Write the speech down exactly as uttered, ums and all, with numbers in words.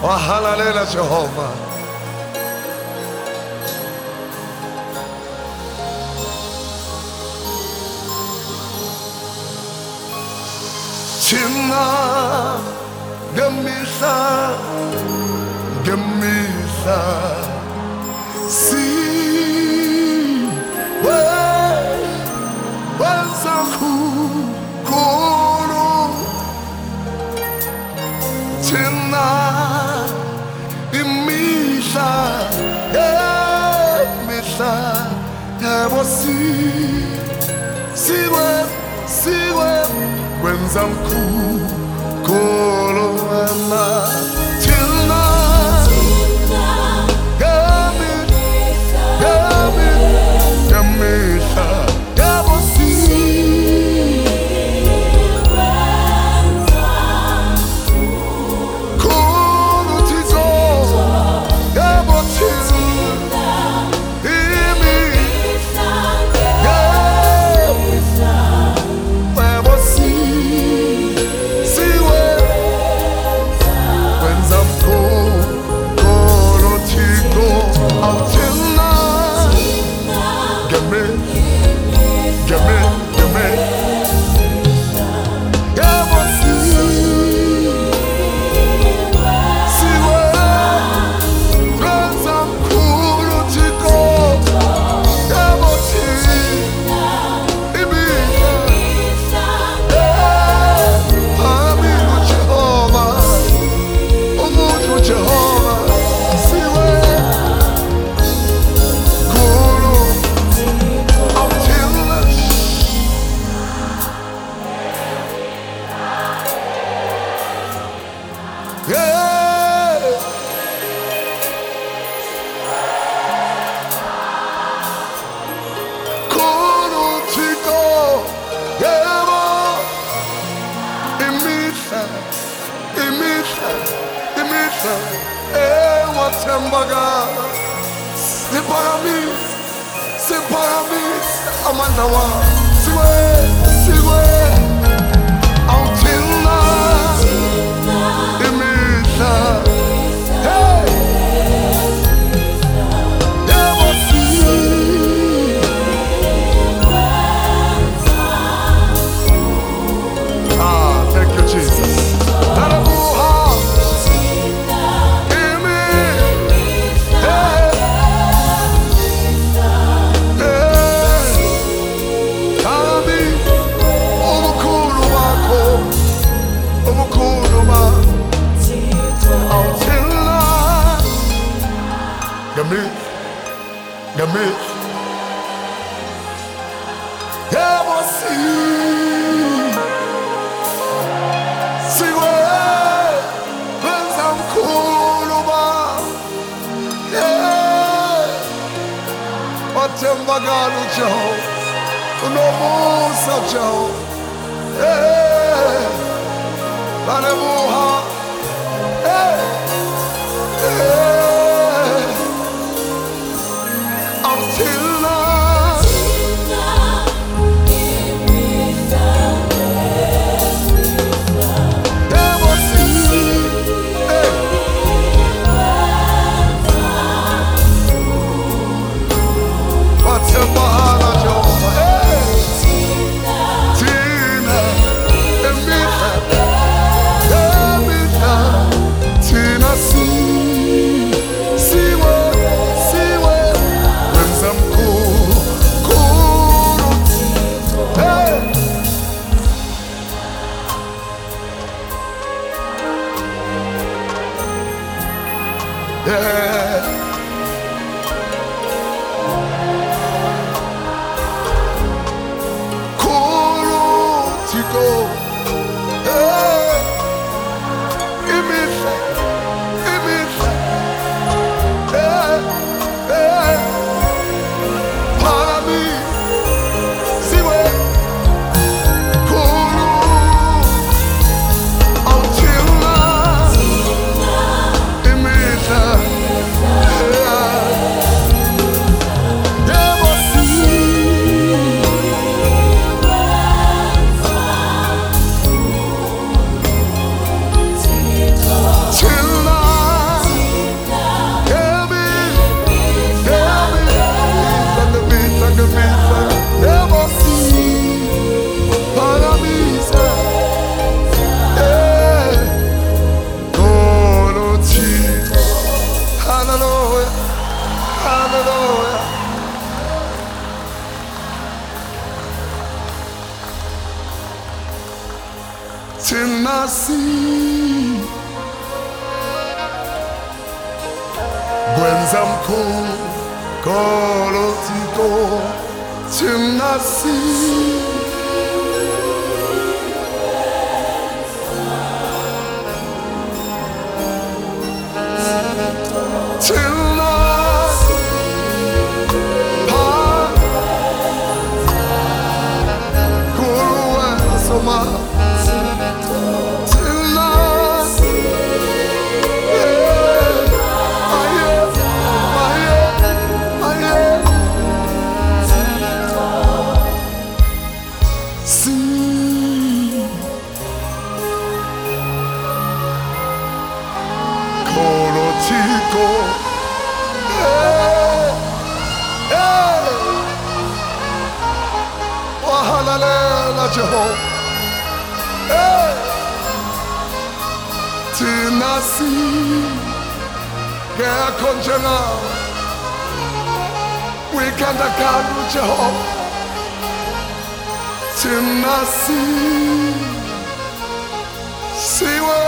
Wahalalela Jehova. China Gemisa Gemisa Si We Wansaku Kuru China Imisa Gemisa Yebosi Siwe Siwe Wenzamku Koloma Tilna Gamit Gamit Gamita Yabosi Kolo Tizo Yabotil Imi Yabosi Tembaga, c'est para mí, c'est para mí, Amandawa, siwe, siwe, Autina, Imita, hey, Yabosi, ah, thank you, Jesus. Gamit, gamit, Yabosi, siwe, wenzamkhuluma, yeah, wathembakala uJehova, unomusa uJehova, yeah, banebuha, yeah, yeah. Yeah. Kuru Tigo, hey, Imisa, Imisa, hey, hey, para mí, siwe, Kuru, Autina, Imisa. nasi Gwenza mkuu Kolotiko Chinasi Chinasi Pa Kuruwe Soma Chico, hey, hey, wahalala Jehovah, hey, tinasi, gaya konjena, wikanda kandu Jehovah, tinasi, siwa.